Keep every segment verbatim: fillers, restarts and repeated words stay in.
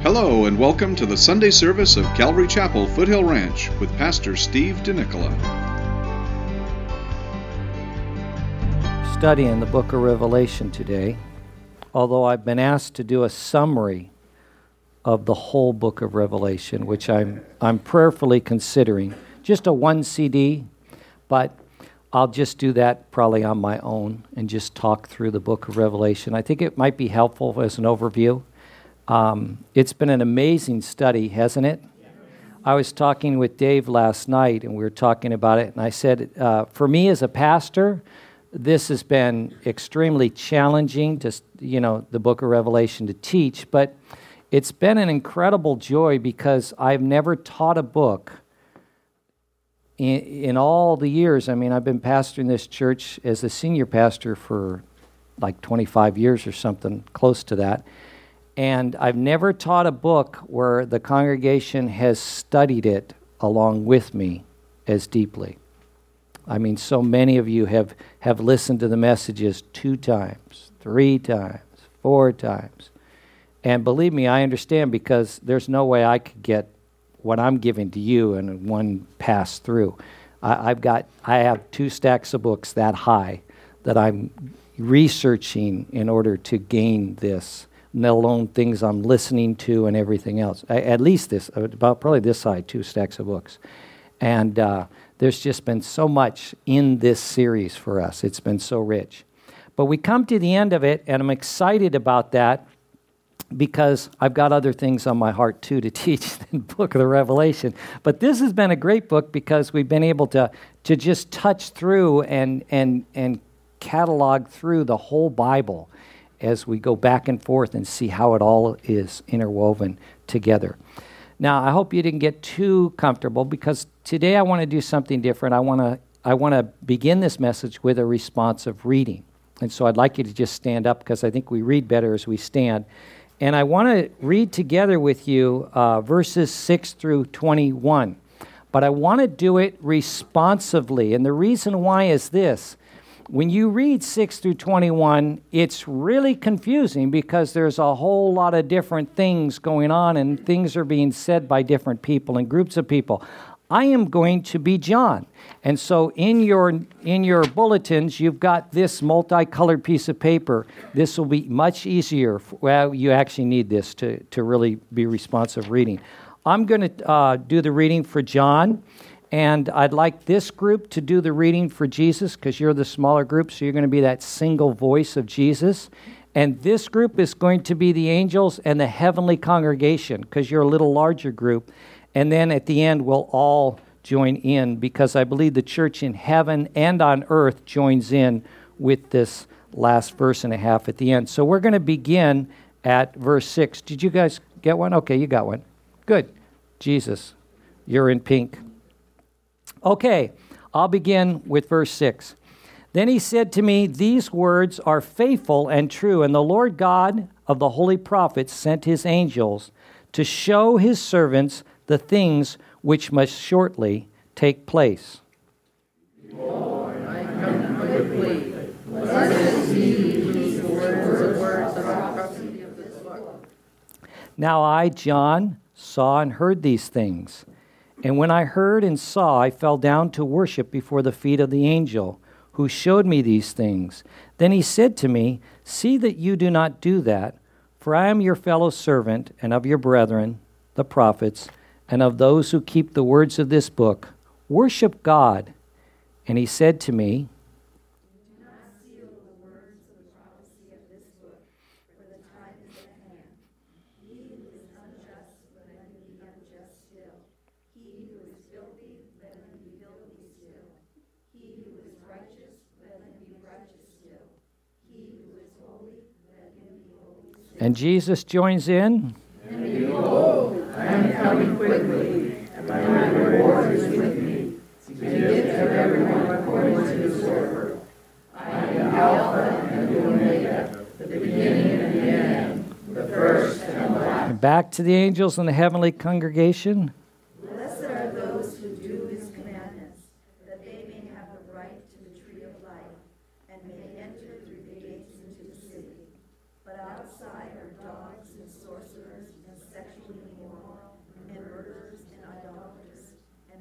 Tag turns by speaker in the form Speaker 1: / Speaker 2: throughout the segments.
Speaker 1: Hello and welcome to the Sunday service of Calvary Chapel, Foothill Ranch with Pastor Steve DeNicola.
Speaker 2: Studying the book of Revelation today, although I've been asked to do a summary of the whole book of Revelation, which I'm I'm prayerfully considering. Just a one C D, but I'll just do that probably on my own and just talk through the book of Revelation. I think it might be helpful as an overview. Um, it's been an amazing study, hasn't it? I was talking with Dave last night, and we were talking about it, and I said, uh, for me as a pastor, this has been extremely challenging, to, you know, the book of Revelation to teach, but it's been an incredible joy because I've never taught a book in, in all the years. I mean, I've been pastoring this church as a senior pastor for like twenty-five years or something, close to that. And I've never taught a book where the congregation has studied it along with me as deeply. I mean, so many of you have, have listened to the messages two times, three times, four times. And believe me, I understand, because there's no way I could get what I'm giving to you in one pass through. I, I've got, I have two stacks of books that high that I'm researching in order to gain this, let alone things I'm listening to and everything else. I, at least this, about probably this side, two stacks of books. And uh, there's just been so much in this series for us. It's been so rich. But we come to the end of it, and I'm excited about that because I've got other things on my heart, too, to teach than the book of the Revelation. But this has been a great book because we've been able to, to just touch through and, and, and catalog through the whole Bible as we go back and forth and see how it all is interwoven together. Now, I hope you didn't get too comfortable, because today I want to do something different. I want to I want to begin this message with a responsive reading. And so I'd like you to just stand up, because I think we read better as we stand. And I want to read together with you uh, verses six through twenty-one. But I want to do it responsively. And the reason why is this. When you read six through twenty-one, it's really confusing because there's a whole lot of different things going on, and things are being said by different people and groups of people. I am going to be John. And so in your in your bulletins, you've got this multicolored piece of paper. This will be much easier. For, well, you actually need this to, to really be responsive reading. I'm going to uh, do the reading for John. And I'd like this group to do the reading for Jesus, because you're the smaller group, so you're going to be that single voice of Jesus. And this group is going to be the angels and the heavenly congregation, because you're a little larger group. And then at the end, we'll all join in, because I believe the church in heaven and on earth joins in with this last verse and a half at the end. So we're going to begin at verse six. Did you guys get one? Okay, you got one. Good. Jesus, you're in pink. Okay, I'll begin with verse six. Then he said to me, "These words are faithful and true, and the Lord God of the holy prophets sent his angels to show his servants the things which must shortly take place."
Speaker 3: Lord, I come quickly. Blessed is he who hears the words of prophecy of this book.
Speaker 2: Now I, John, saw and heard these things. And when I heard and saw, I fell down to worship before the feet of the angel who showed me these things. Then he said to me, "See that you do not do that, for I am your fellow servant and of your brethren, the prophets, and of those who keep the words of this book. Worship God." And he said to me,
Speaker 3: "Do not seal the words of the prophecy of this book, for the time is at hand. He who is unjust, let him be unjust still. He who is filthy, let him be filthy still. He who is righteous, let him be righteous still. He who is holy, let him be holy still."
Speaker 2: And Jesus joins in.
Speaker 3: "And behold, I am coming quickly, and my reward is with me, to give to everyone according to his work. I am Alpha and the Omega, the beginning and the end, the first and the last."
Speaker 2: And back to the angels and the heavenly congregation.
Speaker 3: "Blessed are those who do his commandments, that they may have the right to the tree of life, and may enter through the gates into the city. But outside are dogs and sorcerers and sexual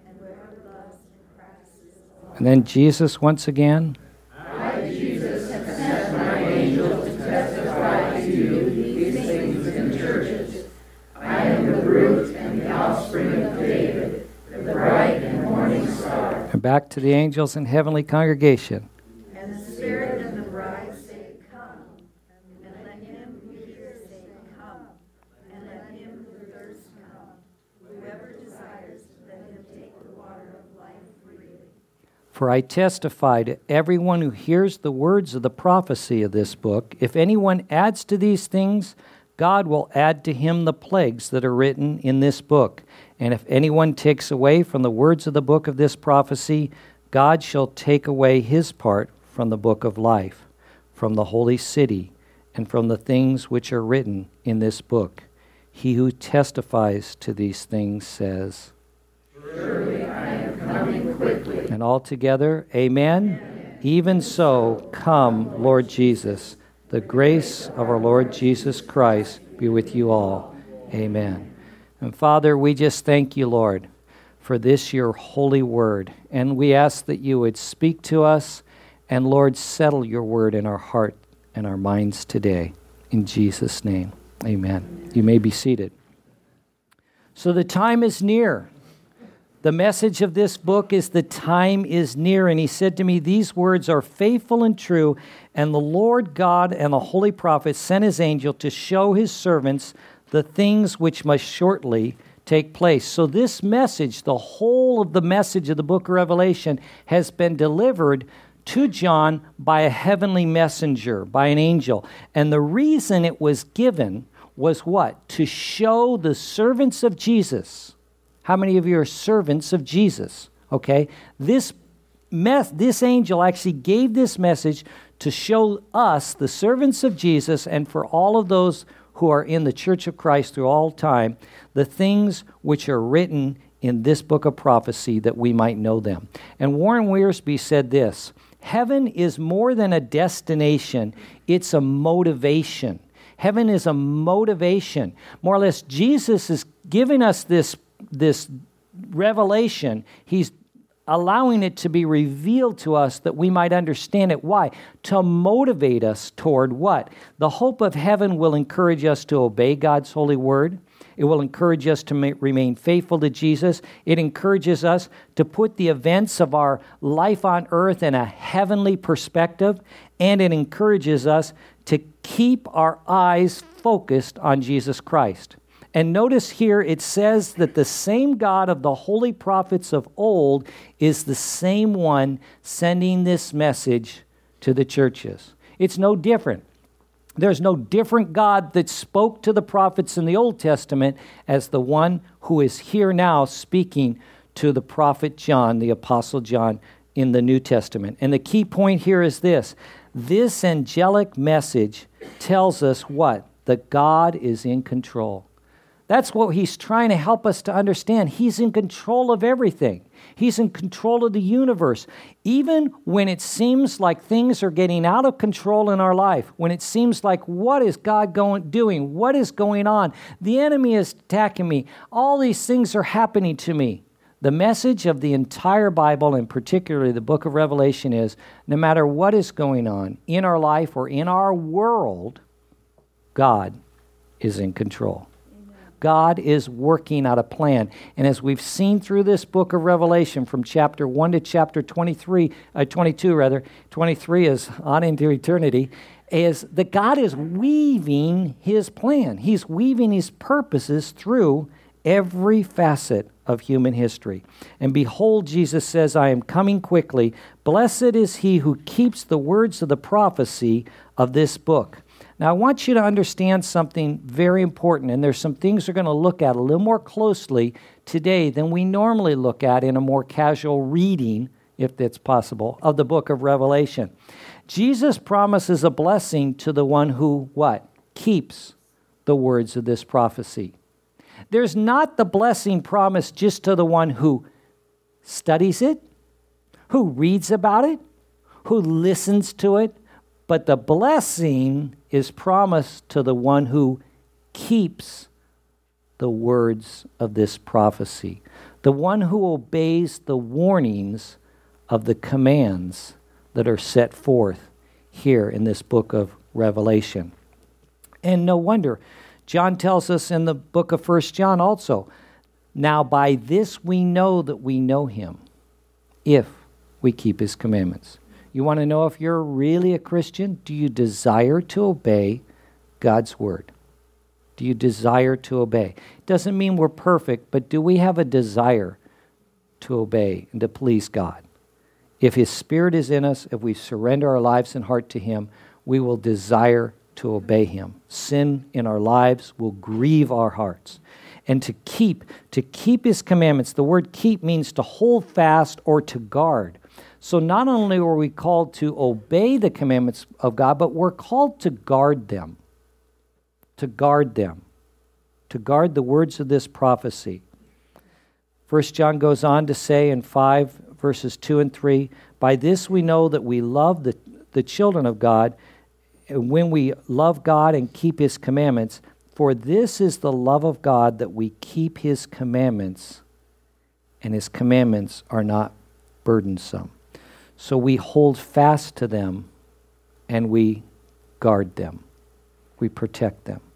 Speaker 3: and whoever loves and practices the law.
Speaker 2: And then Jesus once again.
Speaker 3: I, Jesus, have sent my angel to testify to you these things in churches. I am the root and the offspring of David, the bright and morning star.
Speaker 2: And back to the angels in heavenly congregation.
Speaker 3: And the Spirit and the bride say, Come. And let him who hears say, Come. And let him who thirsts come. Whoever desires, let him take the water of life freely.
Speaker 2: For I testify to everyone who hears the words of the prophecy of this book, if anyone adds to these things, God will add to him the plagues that are written in this book. And if anyone takes away from the words of the book of this prophecy, God shall take away his part from the book of life, from the holy city, and from the things which are written in this book. He who testifies to these things says,
Speaker 3: Surely I am coming quickly.
Speaker 2: and all together, amen? Amen. Even so, come, Lord Jesus. The grace of our Lord Jesus Christ be with you all. Amen. And Father, we just thank you, Lord, for this your holy word. And we ask that you would speak to us and, Lord, settle your word in our heart and our minds today. In Jesus' name, amen. You may be seated. So the time is near. The message of this book is the time is near. And he said to me, these words are faithful and true. And the Lord God and the holy prophet sent his angel to show his servants the things which must shortly take place. So this message, the whole of the message of the book of Revelation, has been delivered to John by a heavenly messenger, by an angel. And the reason it was given was what? To show the servants of Jesus. How many of you are servants of Jesus? Okay, this mess, this angel actually gave this message to show us, the servants of Jesus, and for all of those who are in the Church of Christ through all time, the things which are written in this book of prophecy that we might know them. And Warren Wiersbe said this, heaven is more than a destination, it's a motivation. Heaven is a motivation. More or less, Jesus is giving us this this revelation. He's allowing it to be revealed to us that we might understand it. Why? To motivate us toward what? The hope of heaven will encourage us to obey God's holy word. It will encourage us to ma- remain faithful to Jesus. It encourages us to put the events of our life on earth in a heavenly perspective. And it encourages us to keep our eyes focused on Jesus Christ. And notice here it says that the same God of the holy prophets of old is the same one sending this message to the churches. It's no different. There's no different God that spoke to the prophets in the Old Testament as the one who is here now speaking to the prophet John, the Apostle John, in the New Testament. And the key point here is this. This angelic message tells us what? That God is in control. That's what he's trying to help us to understand. He's in control of everything. He's in control of the universe. Even when it seems like things are getting out of control in our life, when it seems like, what is God going doing? What is going on? The enemy is attacking me. All these things are happening to me. The message of the entire Bible, and particularly the book of Revelation, is no matter what is going on in our life or in our world, God is in control. God is working out a plan. And as we've seen through this book of Revelation from chapter one to chapter twenty-three, uh, twenty-two rather, twenty-three is on into eternity, is that God is weaving his plan. He's weaving his purposes through every facet of human history. And behold, Jesus says, I am coming quickly. Blessed is he who keeps the words of the prophecy of this book. Now, I want you to understand something very important, and there's some things we're going to look at a little more closely today than we normally look at in a more casual reading, if that's possible, of the book of Revelation. Jesus promises a blessing to the one who, what? Keeps the words of this prophecy. There's not the blessing promised just to the one who studies it, who reads about it, who listens to it, but the blessing is promised to the one who keeps the words of this prophecy. the one who obeys the warnings of the commands that are set forth here in this book of Revelation. And no wonder, John tells us in the book of First John also, now by this we know that we know him, if we keep his commandments. You want to know if you're really a Christian? Do you desire to obey God's word? Do you desire to obey? It doesn't mean we're perfect, but do we have a desire to obey and to please God? If his Spirit is in us, if we surrender our lives and heart to him, we will desire to obey him. Sin in our lives will grieve our hearts. And to keep, to keep his commandments, the word keep means to hold fast or to guard. So not only are we called to obey the commandments of God, but we're called to guard them. To guard them. To guard the words of this prophecy. First John goes on to say in five, verses two and three, by this we know that we love the, the children of God, and when we love God and keep his commandments, for this is the love of God, that we keep his commandments, and his commandments are not burdensome. So we hold fast to them, and we guard them. We protect them.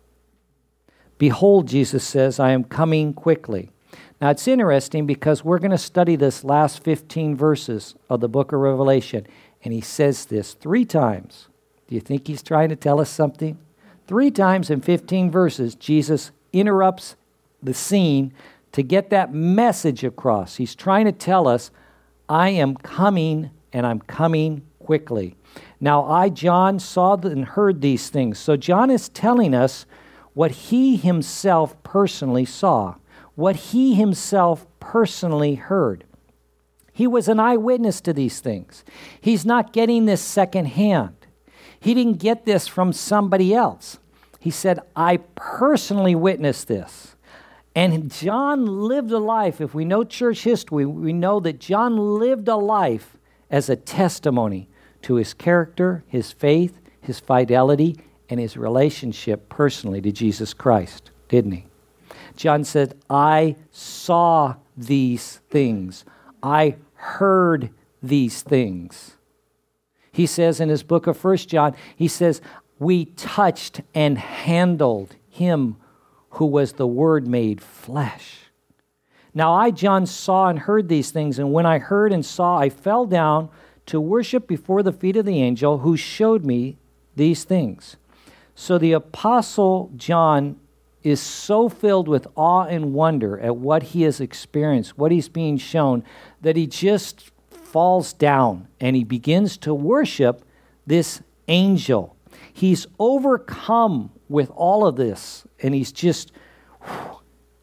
Speaker 2: Behold, Jesus says, I am coming quickly. Now it's interesting because we're going to study this last fifteen verses of the book of Revelation, and he says this three times. Do you think he's trying to tell us something? Three times in fifteen verses, Jesus interrupts the scene to get that message across. He's trying to tell us, I am coming, and I'm coming quickly. Now I, John, saw and heard these things. So John is telling us what he himself personally saw, what he himself personally heard. He was an eyewitness to these things. He's not getting this secondhand. He didn't get this from somebody else. He said, I personally witnessed this. And John lived a life. If we know church history, we know that John lived a life as a testimony to his character, his faith, his fidelity, and his relationship personally to Jesus Christ, didn't he? John said, I saw these things. I heard these things. He says in his book of First John, he says, we touched and handled him who was the Word made flesh. Now I, John, saw and heard these things, and when I heard and saw, I fell down to worship before the feet of the angel who showed me these things. So the Apostle John is so filled with awe and wonder at what he has experienced, what he's being shown, that he just falls down and he begins to worship this angel. He's overcome with all of this, and he's just whew,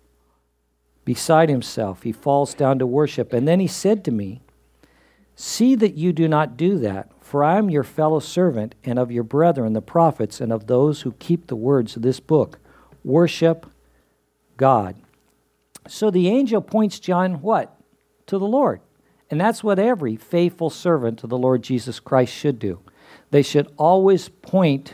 Speaker 2: beside himself. He falls down to worship. And then he said to me, see that you do not do that, for I am your fellow servant and of your brethren, the prophets, and of those who keep the words of this book. Worship God. So the angel points John what? To the Lord. And that's what every faithful servant of the Lord Jesus Christ should do. They should always point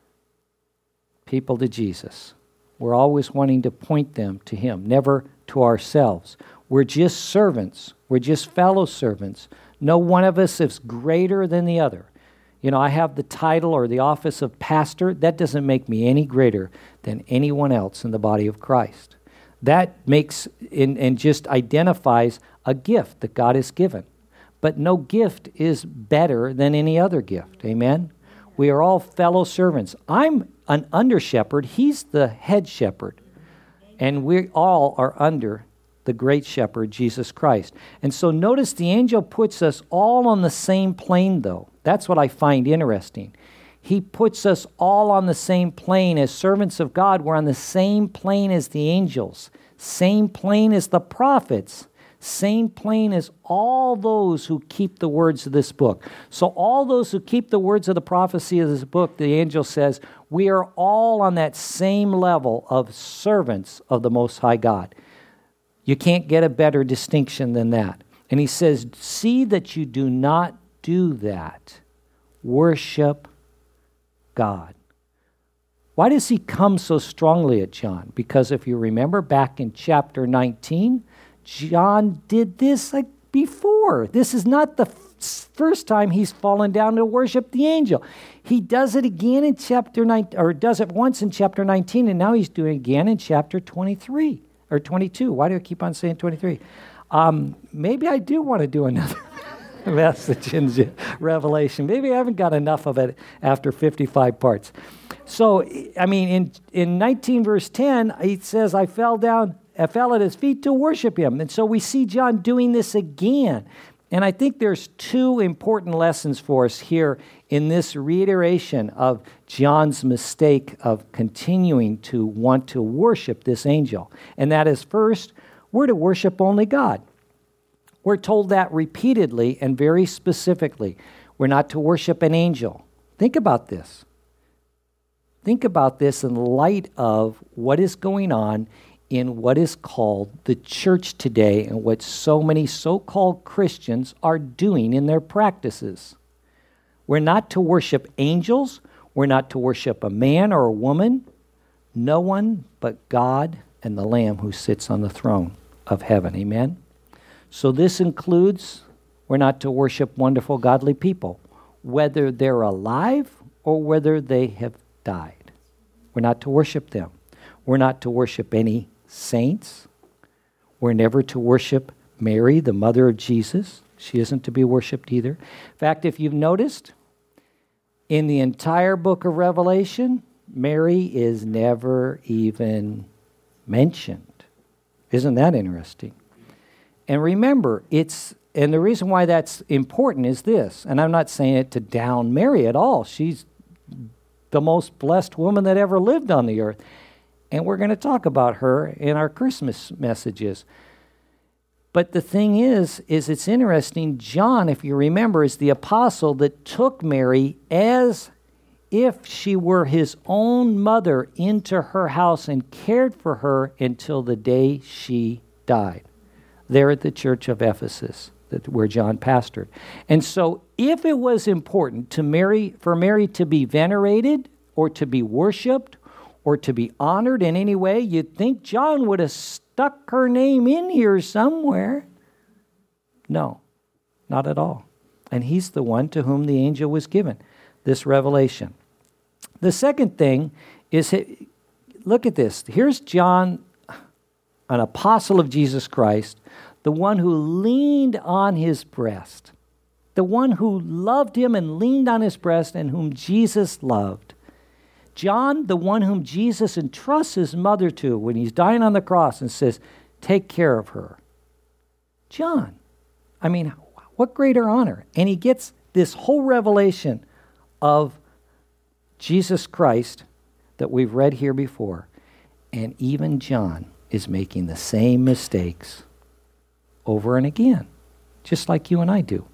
Speaker 2: people to Jesus. We're always wanting to point them to him, never to ourselves. We're just servants. We're just fellow servants. No one of us is greater than the other. You know, I have the title or the office of pastor. That doesn't make me any greater than anyone else in the body of Christ. That makes and, and just identifies a gift that God has given. But no gift is better than any other gift. Amen? We are all fellow servants. I'm an under shepherd. He's the head shepherd. And we all are under the great shepherd, Jesus Christ. And so notice the angel puts us all on the same plane, though. That's what I find interesting. He puts us all on the same plane. As servants of God, we're on the same plane as the angels, same plane as the prophets, same plane as all those who keep the words of this book. So all those who keep the words of the prophecy of this book, the angel says, we are all on that same level of servants of the Most High God. You can't get a better distinction than that. And he says, see that you do not do that. Worship God. Why does he come so strongly at John? Because if you remember back in chapter nineteen, John did this like before. This is not the f- first time he's fallen down to worship the angel. He does it again in chapter nine, or does it once in chapter nineteen, and now he's doing it again in chapter twenty-three or twenty-two. Why do I keep on saying twenty-three? Um, maybe I do want to do another message in Revelation. Maybe I haven't got enough of it after fifty-five parts. So, I mean, in, in nineteen verse ten, it says, I fell down, I fell at his feet to worship him. And so we see John doing this again. And I think there's two important lessons for us here in this reiteration of John's mistake of continuing to want to worship this angel. And that is, first, we're to worship only God. We're told that repeatedly and very specifically. We're not to worship an angel. Think about this. Think about this in light of what is going on in what is called the church today and what so many so-called Christians are doing in their practices. We're not to worship angels. We're not to worship a man or a woman. No one but God and the Lamb who sits on the throne of heaven. Amen? So this includes, we're not to worship wonderful, godly people, whether they're alive or whether they have died. We're not to worship them. We're not to worship any saints. We're never to worship Mary, the mother of Jesus. She isn't to be worshipped either. In fact, if you've noticed, in the entire book of Revelation, Mary is never even mentioned. Isn't that interesting? And remember, it's, and the reason why that's important is this, and I'm not saying it to down Mary at all. She's the most blessed woman that ever lived on the earth. And we're going to talk about her in our Christmas messages. But the thing is, is it's interesting, John, if you remember, is the apostle that took Mary as if she were his own mother into her house and cared for her until the day she died. There at the church of Ephesus, that, where John pastored. And so if it was important to Mary, for Mary to be venerated or to be worshipped or to be honored in any way, you'd think John would have stuck her name in here somewhere. No, not at all. And he's the one to whom the angel was given this revelation. The second thing is, look at this. Here's John, an apostle of Jesus Christ, the one who leaned on his breast, the one who loved him and leaned on his breast and whom Jesus loved. John, the one whom Jesus entrusts his mother to when he's dying on the cross and says, take care of her. John, I mean, what greater honor? And he gets this whole revelation of Jesus Christ that we've read here before. And even John is making the same mistakes over and again, just like you and I do.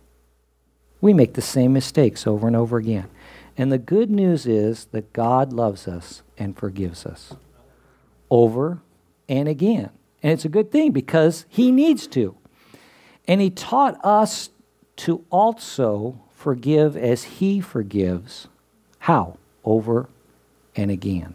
Speaker 2: We make the same mistakes over and over again. And the good news is that God loves us and forgives us over and again. And it's a good thing because he needs to. And he taught us to also forgive as he forgives. How? Over and again.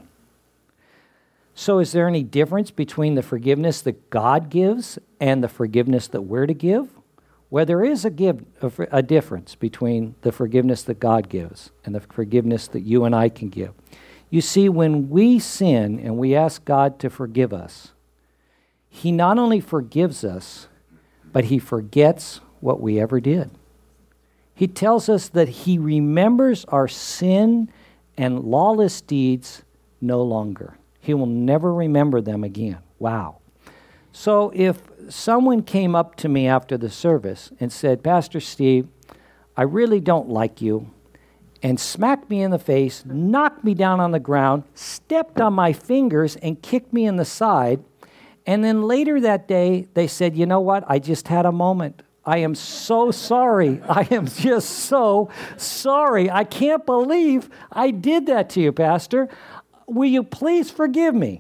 Speaker 2: So is there any difference between the forgiveness that God gives and the forgiveness that we're to give? Well, there is a, give, a, a difference between the forgiveness that God gives and the forgiveness that you and I can give. You see, when we sin and we ask God to forgive us, he not only forgives us, but he forgets what we ever did. He tells us that he remembers our sin and lawless deeds no longer. He will never remember them again. Wow. So if someone came up to me after the service and said, Pastor Steve, I really don't like you, and smacked me in the face, knocked me down on the ground, stepped on my fingers, and kicked me in the side, and then later that day, they said, you know what? I just had a moment. I am so sorry. I am just so sorry. I can't believe I did that to you, Pastor. Will you please forgive me?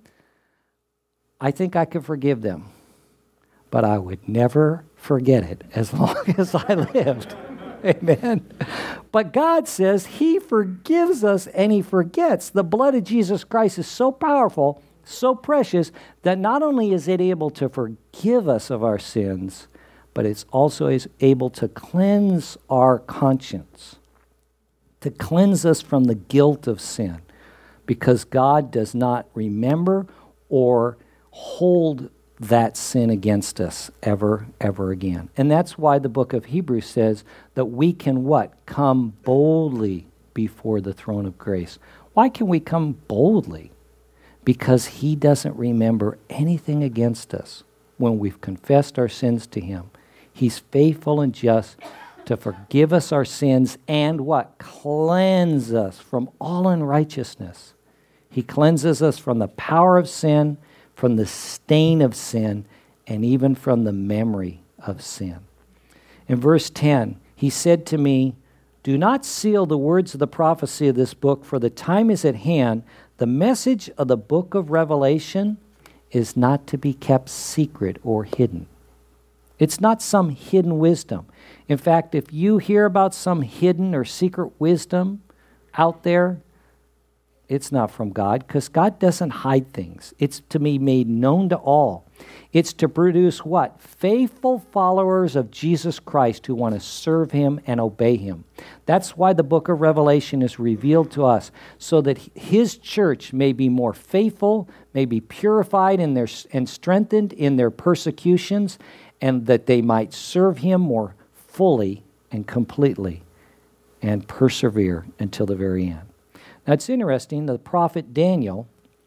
Speaker 2: I think I could forgive them, but I would never forget it as long as I lived. Amen. But God says he forgives us and he forgets. The blood of Jesus Christ is so powerful So precious that not only is it able to forgive us of our sins, but it's also is able to cleanse our conscience, to cleanse us from the guilt of sin, because God does not remember or hold that sin against us ever, ever again. And that's why the book of Hebrews says that we can what? Come boldly before the throne of grace. Why can we come boldly? Because he doesn't remember anything against us when we've confessed our sins to him. He's faithful and just to forgive us our sins and what? Cleanse us from all unrighteousness. He cleanses us from the power of sin, from the stain of sin, and even from the memory of sin. In verse ten, he said to me, "Do not seal the words of the prophecy of this book, for the time is at hand. The message of the book of Revelation is not to be kept secret or hidden." It's not some hidden wisdom. In fact, if you hear about some hidden or secret wisdom out there, it's not from God, because God doesn't hide things. It's to be made known to all. It's to produce what? Faithful followers of Jesus Christ who want to serve him and obey him. That's why the book of Revelation is revealed to us, so that his church may be more faithful, may be purified in their, and strengthened in their persecutions, and that they might serve him more fully and completely and persevere until the very end. Now, it's interesting, the prophet Daniel,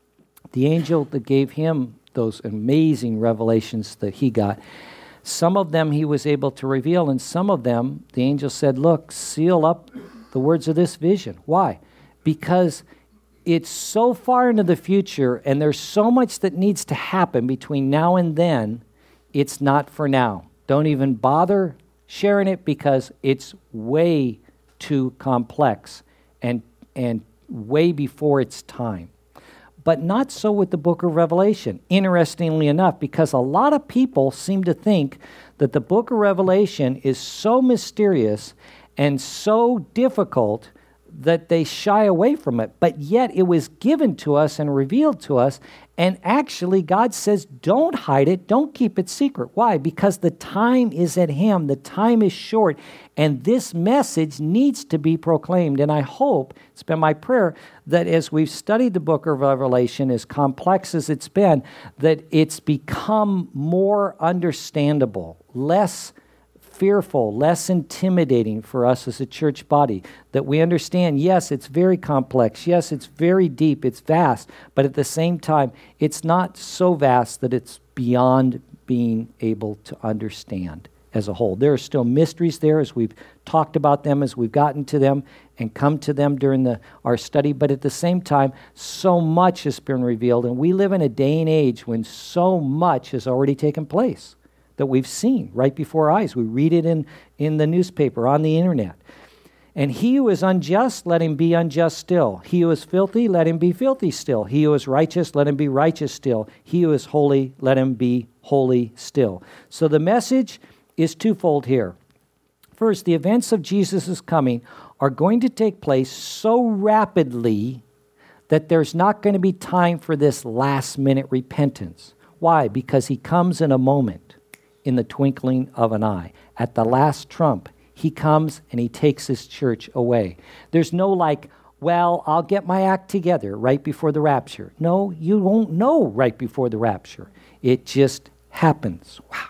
Speaker 2: the angel that gave him those amazing revelations that he got, some of them he was able to reveal, and some of them, the angel said, look, seal up the words of this vision. Why? Because it's so far into the future, and there's so much that needs to happen between now and then, it's not for now. Don't even bother sharing it, because it's way too complex and and way before its time. But not so with the book of Revelation, interestingly enough, because a lot of people seem to think that the book of Revelation is so mysterious and so difficult that they shy away from it. But yet it was given to us and revealed to us, and actually God says, don't hide it, don't keep it secret. Why? Because the time is at hand, the time is short, and this message needs to be proclaimed. And I hope, it's been my prayer, that as we've studied the book of Revelation, as complex as it's been, that it's become more understandable, less fearful, less intimidating for us as a church body, that we understand, yes, it's very complex, yes, it's very deep, it's vast, but at the same time, it's not so vast that it's beyond being able to understand as a whole. There are still mysteries there as we've talked about them, as we've gotten to them and come to them during the, our study, but at the same time, so much has been revealed, and we live in a day and age when so much has already taken place that we've seen right before our eyes. We read it in, in the newspaper, on the internet. And he who is unjust, let him be unjust still. He who is filthy, let him be filthy still. He who is righteous, let him be righteous still. He who is holy, let him be holy still. So the message is twofold here. First, the events of Jesus' coming are going to take place so rapidly that there's not going to be time for this last-minute repentance. Why? Because he comes in a moment, in the twinkling of an eye. At the last trump, he comes and he takes his church away. There's no like, well, I'll get my act together right before the rapture. No, you won't know right before the rapture. It just happens. Wow.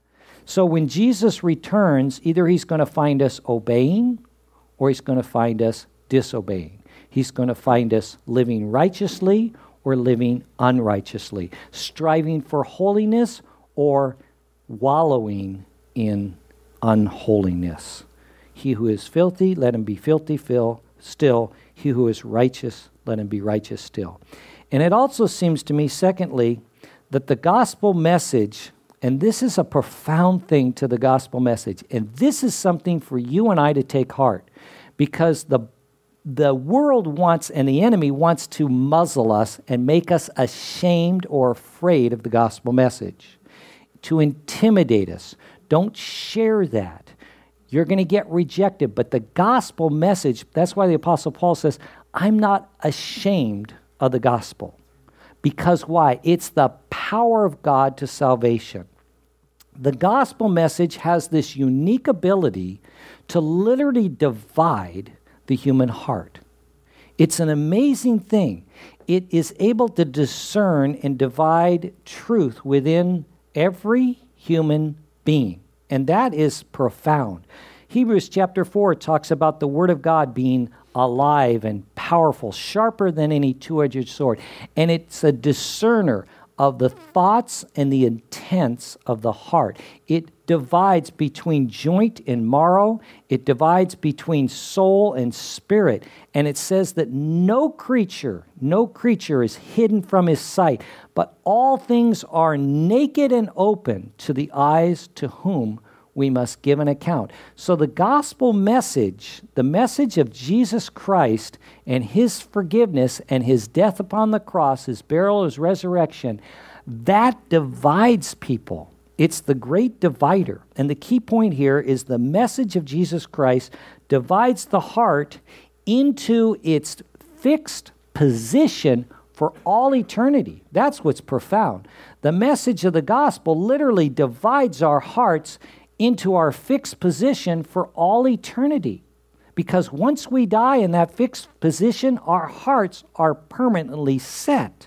Speaker 2: So when Jesus returns, either he's going to find us obeying or he's going to find us disobeying. He's going to find us living righteously or living unrighteously, striving for holiness or wallowing in unholiness. He who is filthy, let him be filthy still. He who is righteous, let him be righteous still. And it also seems to me, secondly, that the gospel message, and this is a profound thing to the gospel message, and this is something for you and I to take heart, because the the world wants, and the enemy wants to muzzle us and make us ashamed or afraid of the gospel message, to intimidate us. Don't share that. You're going to get rejected. But the gospel message, that's why the Apostle Paul says, I'm not ashamed of the gospel, Because why? It's the power of God to salvation. The gospel message has this unique ability to literally divide the human heart. It's an amazing thing. It is able to discern and divide truth within every human being. And that is profound. Hebrews chapter four talks about the Word of God being alive and powerful, sharper than any two-edged sword. And it's a discerner of the thoughts and the intents of the heart. It divides between joint and marrow. It divides between soul and spirit. And it says that no creature, no creature is hidden from his sight, but all things are naked and open to the eyes to whom we must give an account. So the gospel message, the message of Jesus Christ and his forgiveness and his death upon the cross, his burial, his resurrection, that divides people. It's the great divider. And the key point here is the message of Jesus Christ divides the heart into its fixed position for all eternity. That's what's profound. The message of the gospel literally divides our hearts into our fixed position for all eternity. Because once we die in that fixed position, our hearts are permanently set.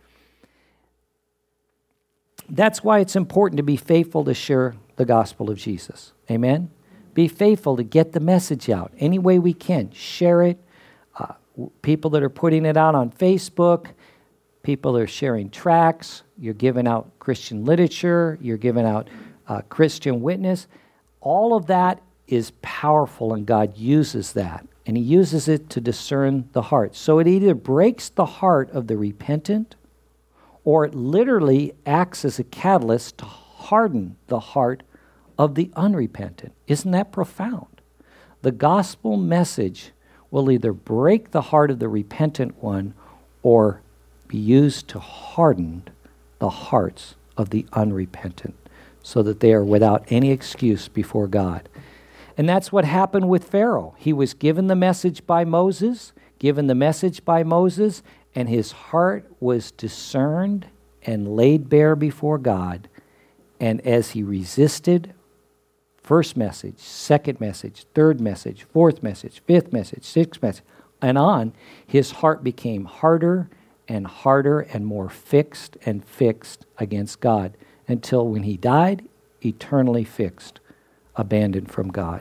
Speaker 2: That's why it's important to be faithful to share the gospel of Jesus. Amen? Be faithful to get the message out any way we can. Share it. Uh, people that are putting it out on Facebook, people that are sharing tracts, you're giving out Christian literature, you're giving out uh, Christian witness. All of that is powerful, and God uses that. And he uses it to discern the heart. So it either breaks the heart of the repentant, or it literally acts as a catalyst to harden the heart of the unrepentant. Isn't that profound? The gospel message will either break the heart of the repentant one or be used to harden the hearts of the unrepentant so that they are without any excuse before God. And that's what happened with Pharaoh. He was given the message by Moses, given the message by Moses, and his heart was discerned and laid bare before God. And as he resisted, first message, second message, third message, fourth message, fifth message, sixth message, and on, his heart became harder and harder and more fixed and fixed against God until when he died, eternally fixed, abandoned from God.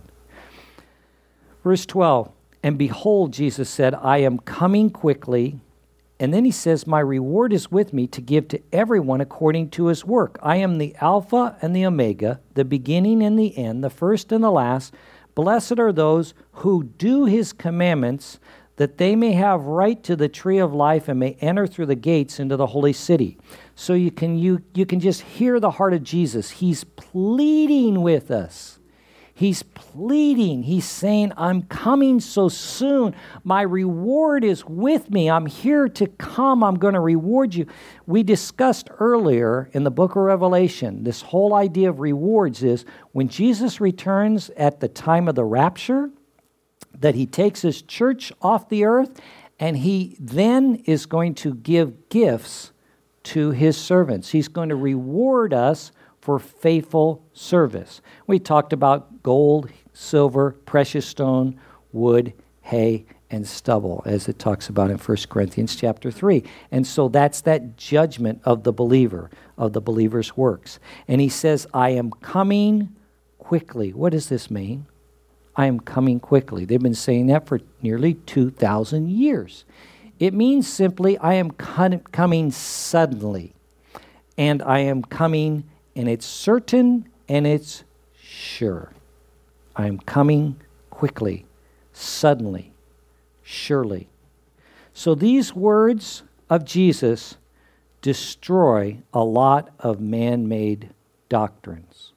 Speaker 2: Verse twelve, and behold, Jesus said, I am coming quickly. And then he says, my reward is with me to give to everyone according to his work. I am the Alpha and the Omega, the beginning and the end, the first and the last. Blessed are those who do his commandments, that they may have right to the tree of life and may enter through the gates into the holy city. So you can you you can just hear the heart of Jesus. He's pleading with us. He's pleading. He's saying, I'm coming so soon. My reward is with me. I'm here to come. I'm going to reward you. We discussed earlier in the book of Revelation, this whole idea of rewards is when Jesus returns at the time of the rapture, that he takes his church off the earth, and he then is going to give gifts to his servants. He's going to reward us for faithful service. We talked about gold, silver, precious stone, wood, hay, and stubble, as it talks about in First Corinthians chapter three. And so that's that judgment of the believer, of the believer's works. And he says, I am coming quickly. What does this mean? I am coming quickly. They've been saying that for nearly two thousand years. It means simply, I am coming suddenly. And I am coming, and it's certain, and it's sure. I am coming quickly, suddenly, surely. So these words of Jesus destroy a lot of man-made doctrines.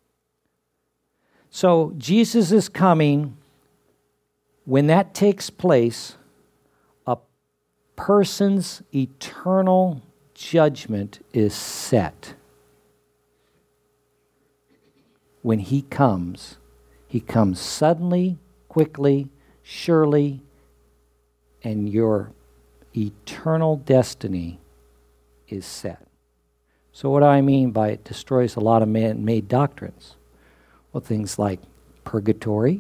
Speaker 2: So Jesus is coming. When that takes place, a person's eternal judgment is set. When he comes, he comes suddenly, quickly, surely, and your eternal destiny is set. So what do I mean by it destroys a lot of man-made doctrines? Well, things like purgatory,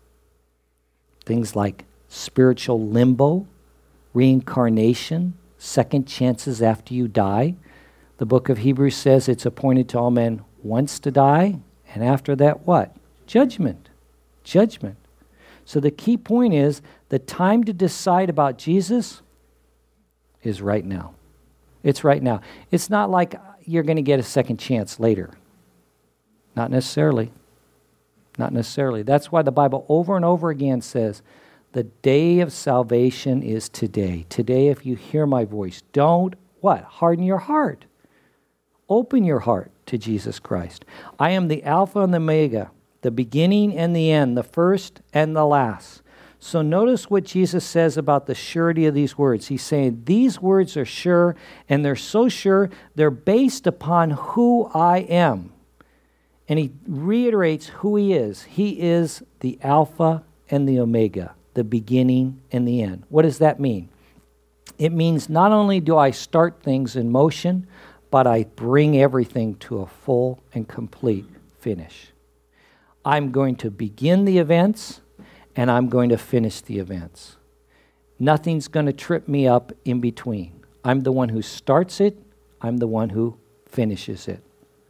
Speaker 2: things like spiritual limbo, reincarnation, second chances after you die. The book of Hebrews says it's appointed to all men once to die, and after that what? Judgment. Judgment. So the key point is the time to decide about Jesus is right now. It's right now. It's not like you're going to get a second chance later. Not necessarily. Not necessarily. That's why the Bible over and over again says, the day of salvation is today. Today, if you hear my voice, don't, what? Harden your heart. Open your heart to Jesus Christ. I am the Alpha and the Omega, the beginning and the end, the first and the last. So notice what Jesus says about the surety of these words. He's saying these words are sure, and they're so sure, they're based upon who I am. And he reiterates who he is. He is the Alpha and the Omega, the beginning and the end. What does that mean? It means not only do I start things in motion, but I bring everything to a full and complete finish. I'm going to begin the events, and I'm going to finish the events. Nothing's going to trip me up in between. I'm the one who starts it. I'm the one who finishes it.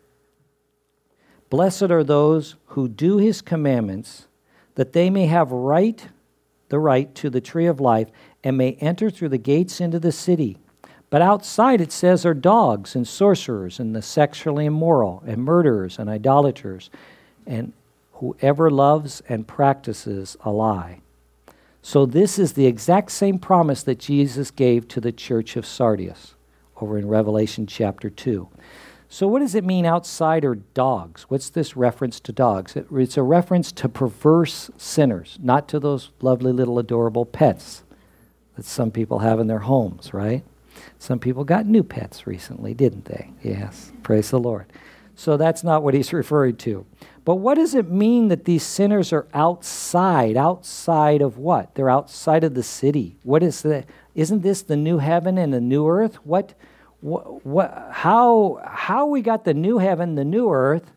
Speaker 2: Blessed are those who do his commandments, that they may have right, the right to the tree of life, and may enter through the gates into the city. But outside, it says, are dogs and sorcerers and the sexually immoral and murderers and idolaters and whoever loves and practices a lie. So this is the exact same promise that Jesus gave to the church of Sardis over in Revelation chapter two. So what does it mean outside are dogs? What's this reference to dogs? It, it's a reference to perverse sinners, not to those lovely little adorable pets that some people have in their homes, right? Some people got new pets recently, didn't they? Yes, praise the Lord. So that's not what he's referring to. But what does it mean that these sinners are outside? Outside of what? They're outside of the city. What is that? Isn't this the new heaven and the new earth? What, what, what, how, how we got the new heaven, the new earth,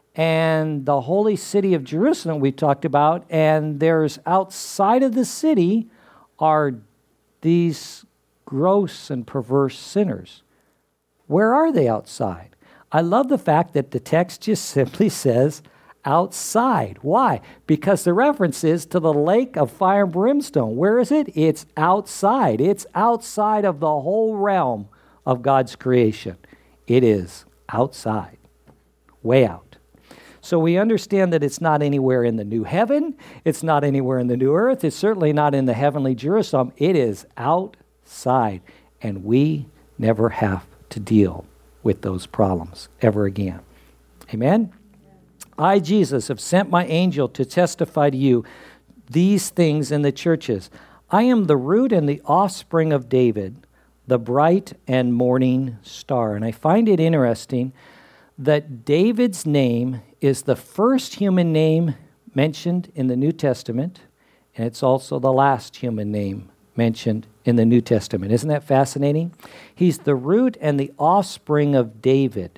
Speaker 2: and the holy city of Jerusalem we talked about, and there's outside of the city are these gross and perverse sinners. Where are they outside? I love the fact that the text just simply says outside. Why? Because the reference is to the lake of fire and brimstone. Where is it? It's outside. It's outside of the whole realm of God's creation. It is outside, way out. So we understand that it's not anywhere in the new heaven. It's not anywhere in the new earth. It's certainly not in the heavenly Jerusalem. It is outside, and we never have to deal with those problems ever again. Amen? I, Jesus, have sent my angel to testify to you these things in the churches. I am the root and the offspring of David, the bright and morning star. And I find it interesting that David's name is the first human name mentioned in the New Testament, and it's also the last human name mentioned in the New Testament. Isn't that fascinating? He's the root and the offspring of David.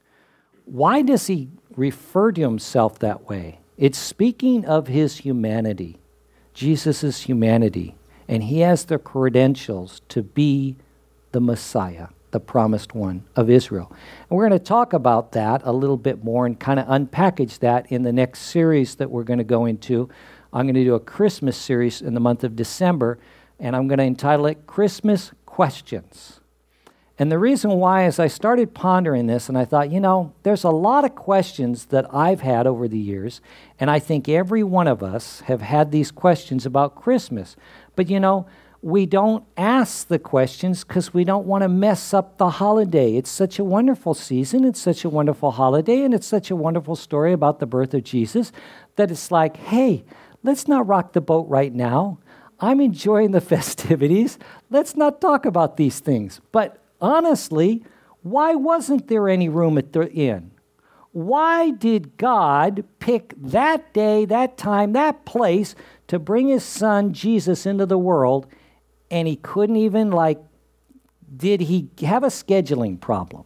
Speaker 2: Why does he refer to himself that way? It's speaking of his humanity, Jesus' humanity, and he has the credentials to be the Messiah, the promised one of Israel. And we're going to talk about that a little bit more and kind of unpackage that in the next series that we're going to go into. I'm going to do a Christmas series in the month of December, and I'm going to entitle it Christmas Questions. And the reason why is I started pondering this, and I thought, you know, there's a lot of questions that I've had over the years, and I think every one of us have had these questions about Christmas. But, you know, we don't ask the questions because we don't want to mess up the holiday. It's such a wonderful season, it's such a wonderful holiday, and it's such a wonderful story about the birth of Jesus that it's like, hey, let's not rock the boat right now. I'm enjoying the festivities. Let's not talk about these things. But honestly, why wasn't there any room at the inn? Why did God pick that day, that time, that place to bring his son Jesus into the world, and he couldn't even like did he have a scheduling problem?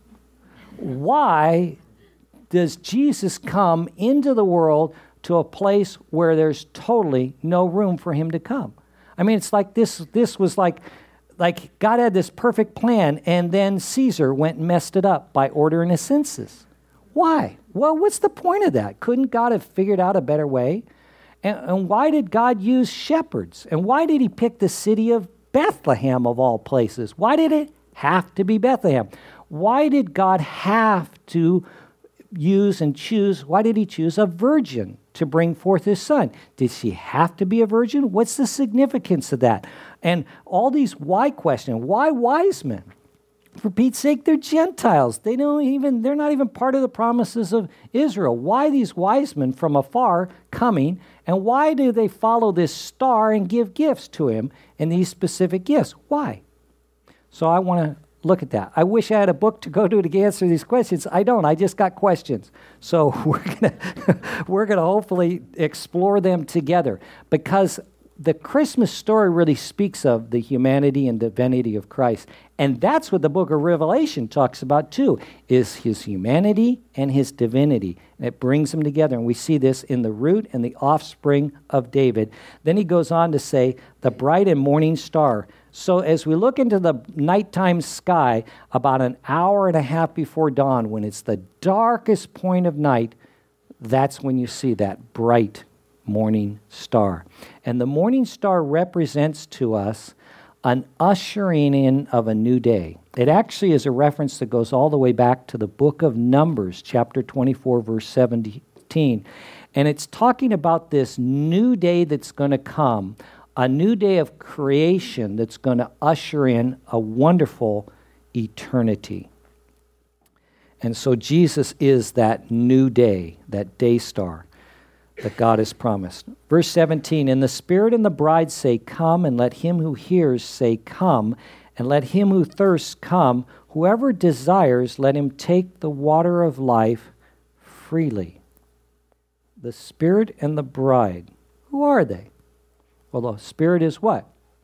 Speaker 2: Why does Jesus come into the world to a place where there's totally no room for him to come? I mean, it's like this this was like, like God had this perfect plan, and then Caesar went and messed it up by ordering a census. Why? Well, what's the point of that? Couldn't God have figured out a better way? And, and why did God use shepherds? And why did he pick the city of Bethlehem of all places? Why did it have to be Bethlehem? Why did God have to use and choose, why did he choose a virgin to bring forth his son? Did she have to be a virgin? What's the significance of that? And all these why questions. Why wise men? For Pete's sake, they're Gentiles. They don't even, they're not even part of the promises of Israel. Why these wise men from afar coming, and why do they follow this star and give gifts to him and these specific gifts? Why? So I want to look at that. I wish I had a book to go to to answer these questions. I don't. I just got questions. So we're gonna we're gonna hopefully explore them together, because the Christmas story really speaks of the humanity and divinity of Christ. And that's what the book of Revelation talks about too, is his humanity and his divinity. And it brings them together. And we see this in the root and the offspring of David. Then he goes on to say, the bright and morning star. So as we look into the nighttime sky, about an hour and a half before dawn, when it's the darkest point of night, that's when you see that bright morning star. And the morning star represents to us an ushering in of a new day. It actually is a reference that goes all the way back to the book of Numbers, chapter twenty-four, verse seventeen. And it's talking about this new day that's going to come, a new day of creation that's going to usher in a wonderful eternity. And so Jesus is that new day, that day star that God has promised. Verse seventeen, and the Spirit and the bride say, come, and let him who hears say, come, and let him who thirsts come. Whoever desires, let him take the water of life freely. The Spirit and the bride, who are they? Well, the Spirit is what?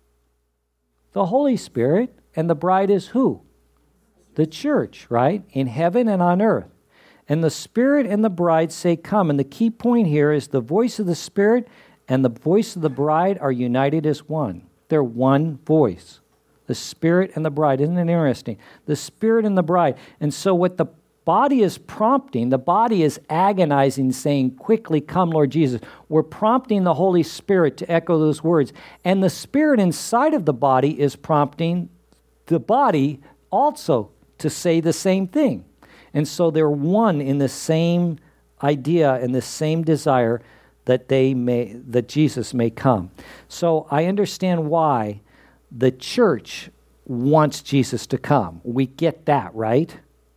Speaker 2: The Holy Spirit, and the bride is who? The church, right? In heaven and on earth. And the Spirit and the bride say, come. And the key point here is the voice of the Spirit and the voice of the bride are united as one. They're one voice. The Spirit and the bride. Isn't it interesting? The Spirit and the bride. And so what the body is prompting, the body is agonizing, saying, quickly come, Lord Jesus. We're prompting the Holy Spirit to echo those words. And the Spirit inside of the body is prompting the body also to say the same thing. And so they're one in the same idea and the same desire that they may, that Jesus may come. So I understand why the church wants Jesus to come. We get that, right?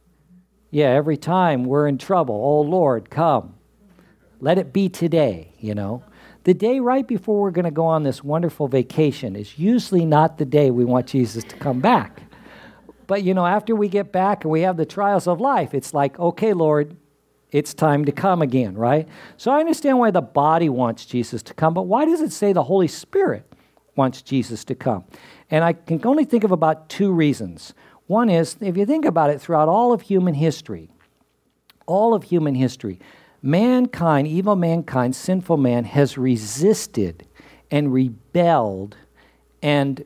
Speaker 2: Yeah, every time we're in trouble, oh Lord, come. Let it be today, you know. The day right before we're going to go on this wonderful vacation is usually not the day we want Jesus to come back. But, you know, after we get back and we have the trials of life, it's like, okay, Lord, it's time to come again, right? So I understand why the body wants Jesus to come, but why does it say the Holy Spirit wants Jesus to come? And I can only think of about two reasons. One is, if you think about it, throughout all of human history, all of human history, mankind, evil mankind, sinful man, has resisted and rebelled and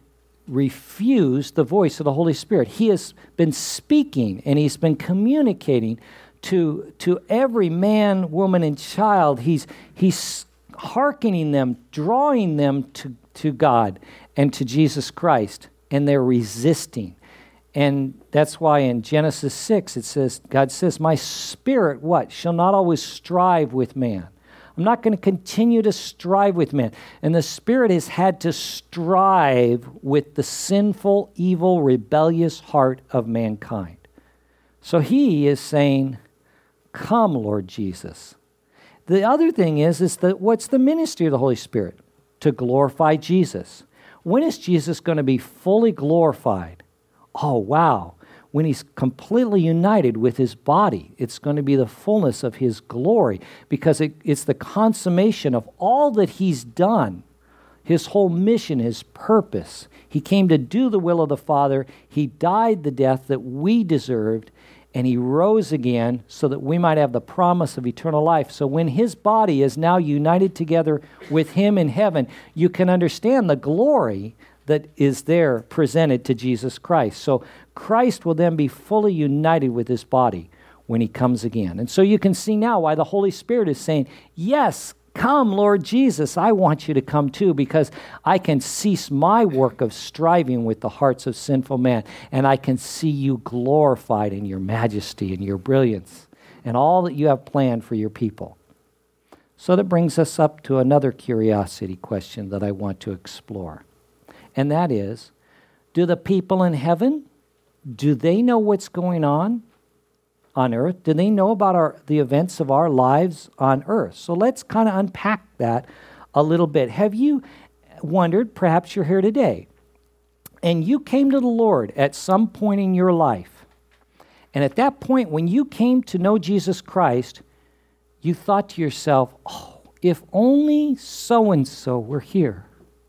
Speaker 2: refused the voice of the Holy Spirit. He has been speaking and he's been communicating to, to every man, woman, and child. He's, he's hearkening them, drawing them to, to God and to Jesus Christ, and they're resisting. And that's why in Genesis six it says, God says, my spirit, what? Shall not always strive with man. I'm not going to continue to strive with man. And the Spirit has had to strive with the sinful, evil, rebellious heart of mankind. So he is saying, come, Lord Jesus. The other thing is, is that what's the ministry of the Holy Spirit? To glorify Jesus. When is Jesus going to be fully glorified? Oh, wow. When he's completely united with his body, it's going to be the fullness of his glory, because it, it's the consummation of all that he's done. his whole mission, his purpose. He came to do the will of the Father. He died the death that we deserved, and he rose again so that we might have the promise of eternal life. So when his body is now united together with him in heaven, you can understand the glory that is there presented to Jesus Christ. So Christ will then be fully united with his body when he comes again. And so you can see now why the Holy Spirit is saying, yes, come, Lord Jesus, I want you to come too, because I can cease my work of striving with the hearts of sinful man, and I can see you glorified in your majesty and your brilliance and all that you have planned for your people. So that brings us up to another curiosity question that I want to explore. And that is, do the people in heaven, do they know what's going on on earth? Do they know about our, the events of our lives on earth? So let's kind of unpack that a little bit. Have you wondered, perhaps you're here today, and you came to the Lord at some point in your life, and at that point when you came to know Jesus Christ, you thought to yourself, oh, if only so-and-so were here,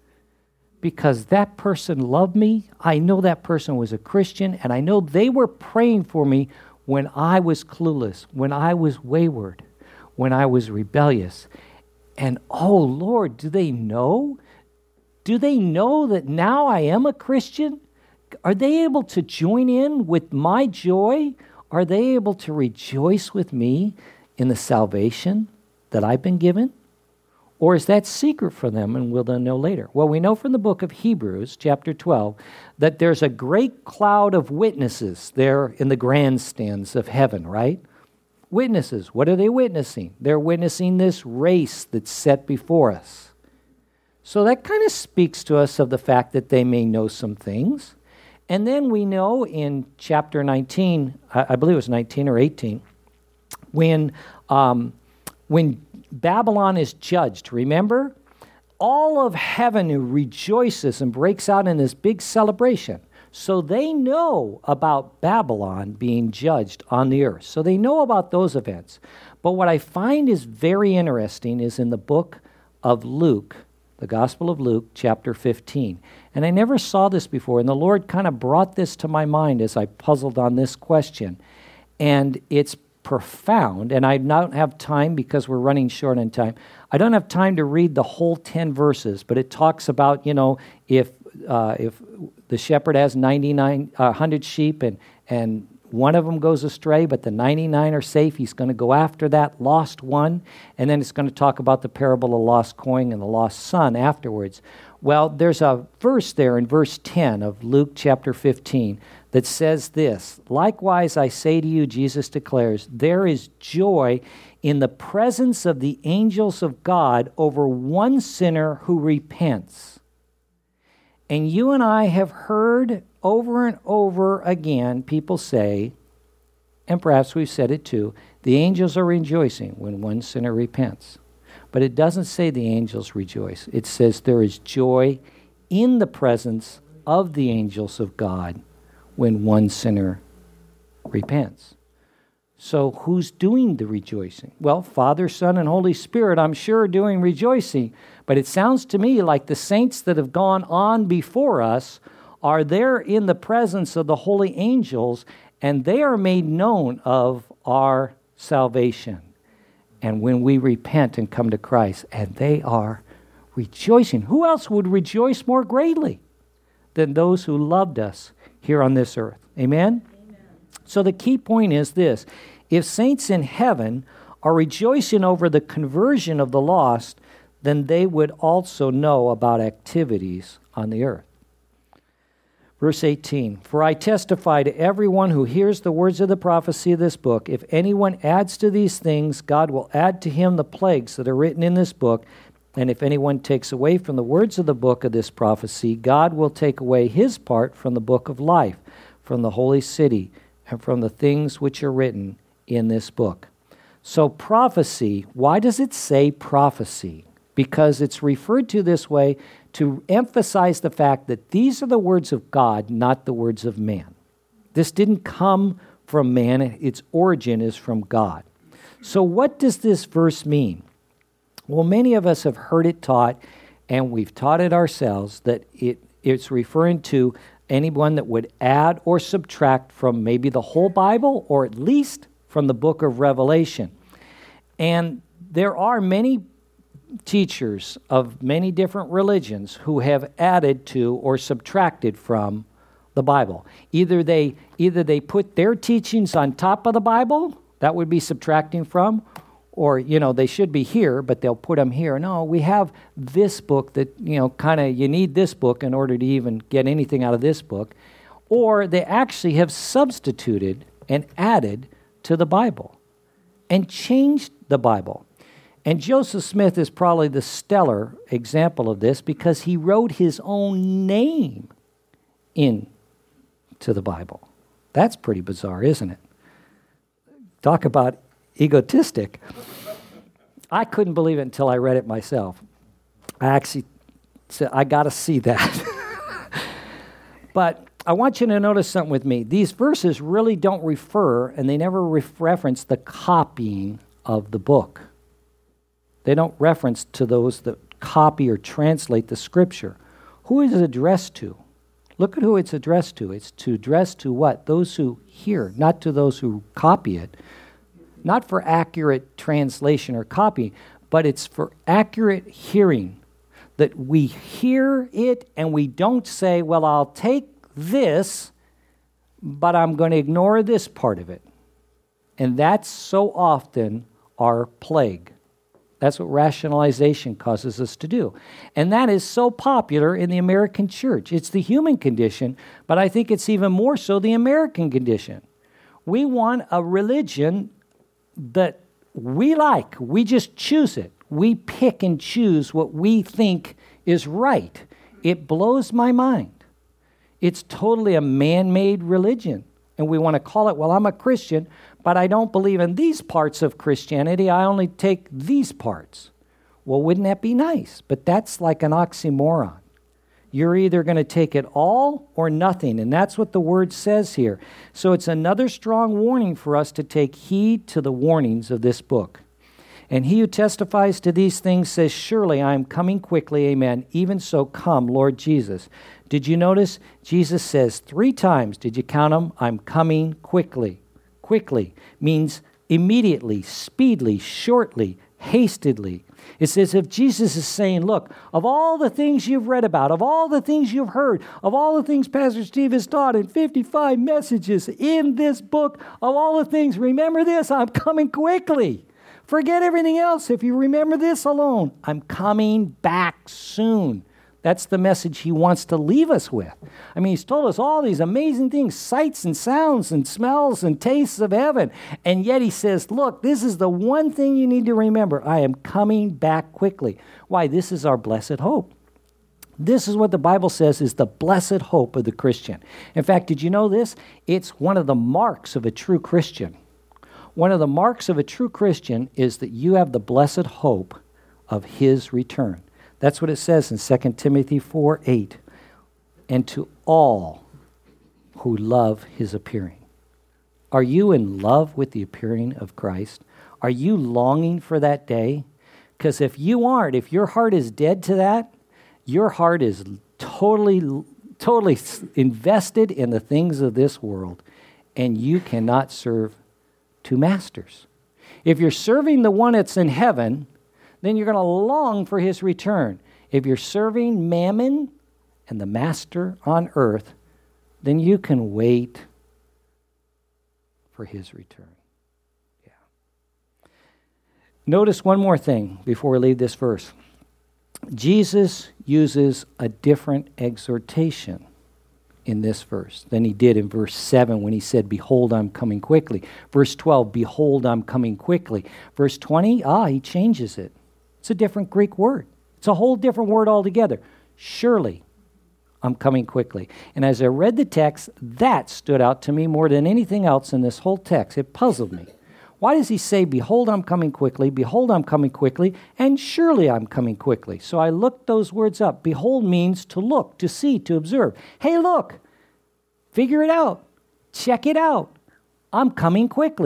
Speaker 2: because that person loved me, I know that person was a Christian, and I know they were praying for me when I was clueless, when I was wayward, when I was rebellious. And oh Lord, do they know? Do they know that now I am a Christian? Are they able to join in with my joy? Are they able to rejoice with me in the salvation that I've been given? Or is that secret for them and will they know later? Well, we know from the book of Hebrews, chapter twelve, that there's a great cloud of witnesses there in the grandstands of heaven, right? Witnesses. What are they witnessing? They're witnessing this race that's set before us. So that kind of speaks to us of the fact that they may know some things. And then we know in chapter nineteen, I believe it was nineteen or eighteen, when um, when Babylon is judged, remember? All of heaven rejoices and breaks out in this big celebration. So they know about Babylon being judged on the earth. So they know about those events. But what I find is very interesting is in the book of Luke, the Gospel of Luke, chapter fifteen. And I never saw this before, and the Lord kind of brought this to my mind as I puzzled on this question. And it's profound, and I don't have time because we're running short on time. I don't have time to read the whole ten verses, but it talks about, you know, if uh, if the shepherd has ninety-nine, uh, one hundred sheep and, and one of them goes astray, but the ninety-nine are safe, he's going to go after that lost one, and then it's going to talk about the parable of the lost coin and the lost son afterwards. Well, there's a verse there in verse ten of Luke chapter fifteen that says this, likewise I say to you, Jesus declares, there is joy in the presence of the angels of God over one sinner who repents. And you and I have heard over and over again people say, and perhaps we've said it too, the angels are rejoicing when one sinner repents. But it doesn't say the angels rejoice. It says there is joy in the presence of the angels of God when one sinner repents. So who's doing the rejoicing? Well, Father, Son, and Holy Spirit, I'm sure, are doing rejoicing. But it sounds to me like the saints that have gone on before us are there in the presence of the holy angels, and they are made known of our salvation. And when we repent and come to Christ, and they are rejoicing. Who else would rejoice more greatly than those who loved us here on this earth? Amen? Amen. So the key point is this. If saints in heaven are rejoicing over the conversion of the lost, then they would also know about activities on the earth. Verse eighteen, for I testify to everyone who hears the words of the prophecy of this book, if anyone adds to these things, God will add to him the plagues that are written in this book. And if anyone takes away from the words of the book of this prophecy, God will take away his part from the book of life, from the holy city, and from the things which are written in this book. So prophecy, why does it say prophecy? Because it's referred to this way to emphasize the fact that these are the words of God, not the words of man. This didn't come from man. Its origin is from God. So what does this verse mean? Well, many of us have heard it taught, and we've taught it ourselves that it it's referring to anyone that would add or subtract from maybe the whole Bible or at least from the book of Revelation. And there are many teachers of many different religions who have added to or subtracted from the Bible. Either they either they put their teachings on top of the Bible, that would be subtracting from, or, you know, they should be here, but they'll put them here. No, we have this book that, you know, kind of, you need this book in order to even get anything out of this book. Or they actually have substituted and added to the Bible and changed the Bible. And Joseph Smith is probably the stellar example of this because he wrote his own name into the Bible. That's pretty bizarre, isn't it? Talk about egotistic. I couldn't believe it until I read it myself. I actually said, I got to see that. But I want you to notice something with me. These verses really don't refer, and they never re- reference the copying of the book. They don't reference to those that copy or translate the Scripture. Who is it addressed to? Look at who it's addressed to. It's to address to what? Those who hear, not to those who copy it. Not for accurate translation or copy, but it's for accurate hearing. That we hear it and we don't say, well, I'll take this, but I'm going to ignore this part of it. And that's so often our plague. That's what rationalization causes us to do. And that is so popular in the American church. It's the human condition, but I think it's even more so the American condition. We want a religion that we like. We just choose it. We pick and choose what we think is right. It blows my mind. It's totally a man-made religion. And we want to call it, well, I'm a Christian, but I don't believe in these parts of Christianity. I only take these parts. Well, wouldn't that be nice? But that's like an oxymoron. You're either going to take it all or nothing, and that's what the word says here. So it's another strong warning for us to take heed to the warnings of this book. And he who testifies to these things says, surely I am coming quickly, amen. Even so, come, Lord Jesus. Did you notice? Jesus says three times, did you count them? I'm coming quickly. Quickly means immediately, speedily, shortly, hastily. It's as if Jesus is saying, look, of all the things you've read about, of all the things you've heard, of all the things Pastor Steve has taught in fifty-five messages in this book, of all the things, remember this, I'm coming quickly. Forget everything else. If you remember this alone, I'm coming back soon. That's the message he wants to leave us with. I mean, he's told us all these amazing things, sights and sounds and smells and tastes of heaven. And yet he says, look, this is the one thing you need to remember. I am coming back quickly. Why? This is our blessed hope. This is what the Bible says is the blessed hope of the Christian. In fact, did you know this? It's one of the marks of a true Christian. One of the marks of a true Christian is that you have the blessed hope of his return. That's what it says in Second Timothy four eight. And to all who love his appearing. Are you in love with the appearing of Christ? Are you longing for that day? Because if you aren't, if your heart is dead to that, your heart is totally, totally invested in the things of this world, and you cannot serve two masters. If you're serving the one that's in heaven, then you're going to long for his return. If you're serving Mammon and the master on earth, then you can wait for his return. Yeah. Notice one more thing before we leave this verse. Jesus uses a different exhortation in this verse than he did in verse seven when he said, behold, I'm coming quickly. Verse twelve, behold, I'm coming quickly. Verse twenty, ah, he changes it. It's a different Greek word. It's a whole different word altogether. Surely, I'm coming quickly. And as I read the text, that stood out to me more than anything else in this whole text. It puzzled me. Why does he say, behold, I'm coming quickly, behold, I'm coming quickly, and surely I'm coming quickly? So I looked those words up. Behold means to look, to see, to observe. Hey, look, figure it out. Check it out. I'm coming quickly.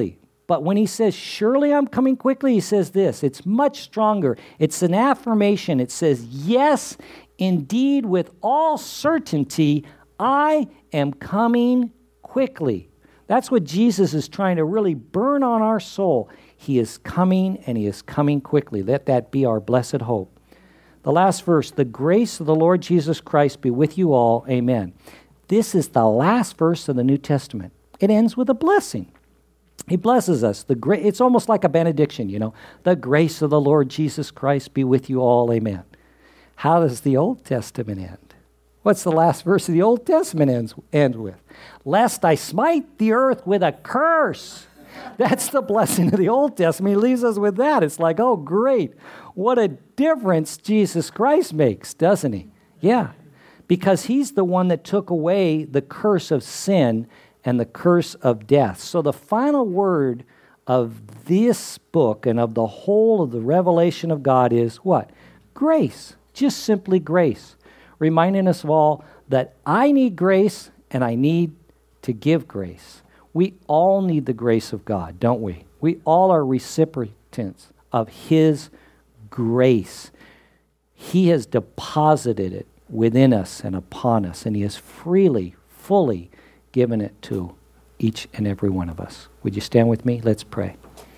Speaker 2: But when he says, surely I'm coming quickly, he says this. It's much stronger. It's an affirmation. It says, yes, indeed, with all certainty, I am coming quickly. That's what Jesus is trying to really burn on our soul. He is coming, and he is coming quickly. Let that be our blessed hope. The last verse, the grace of the Lord Jesus Christ be with you all. Amen. This is the last verse of the New Testament. It ends with a blessing. He blesses us. The gra- It's almost like a benediction, you know. The grace of the Lord Jesus Christ be with you all. Amen. How does the Old Testament end? What's the last verse of the Old Testament ends, ends with? Lest I smite the earth with a curse. That's the blessing of the Old Testament. He leaves us with that. It's like, oh, great. What a difference Jesus Christ makes, doesn't he? Yeah. Because he's the one that took away the curse of sin and the curse of death. So the final word of this book and of the whole of the revelation of God is what? Grace. Just simply grace. Reminding us of all that I need grace and I need to give grace. We all need the grace of God, don't we? We all are recipients of his grace. He has deposited it within us and upon us, and he has freely, fully given it to each and every one of us. Would you stand with me? Let's pray.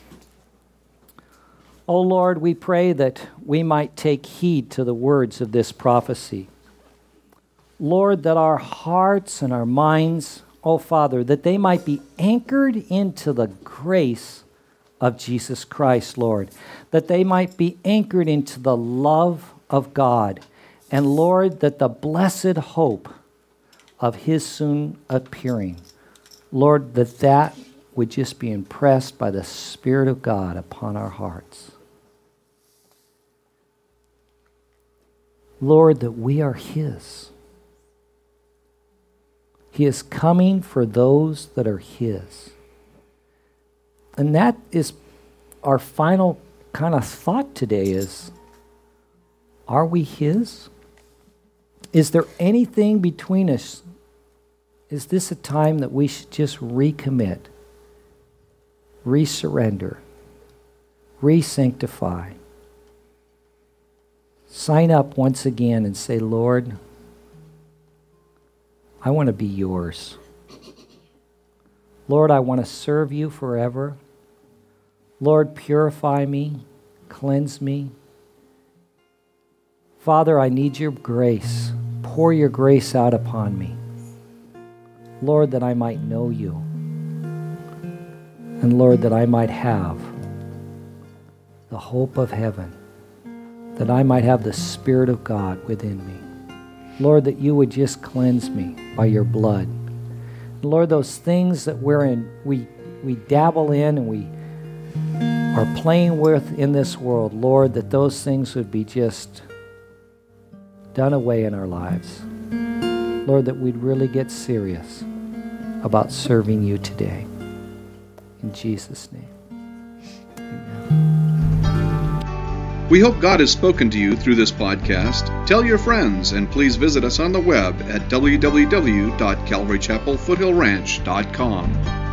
Speaker 2: Oh Lord, we pray that we might take heed to the words of this prophecy. Lord, that our hearts and our minds, oh Father, that they might be anchored into the grace of Jesus Christ, Lord. That they might be anchored into the love of God. And Lord, that the blessed hope of his soon appearing, Lord, that that would just be impressed by the Spirit of God upon our hearts. Lord, that we are his. He is coming for those that are his. And that is our final kind of thought today is, are we his? Is there anything between us? Is this a time that we should just recommit, resurrender, re-sanctify, sign up once again and say, Lord, I want to be yours. Lord, I want to serve you forever. Lord, purify me, cleanse me. Father, I need your grace. Pour your grace out upon me. Lord, that I might know you. And Lord, that I might have the hope of heaven. That I might have the Spirit of God within me. Lord, that you would just cleanse me by your blood. Lord, those things that we're in, we, we dabble in and we are playing with in this world, Lord, that those things would be just done away in our lives. Lord, that we'd really get serious about serving you today. In Jesus' name. Amen.
Speaker 1: We hope God has spoken to you through this podcast. Tell your friends, and please visit us on the web at w w w dot calvary chapel foothill ranch dot com.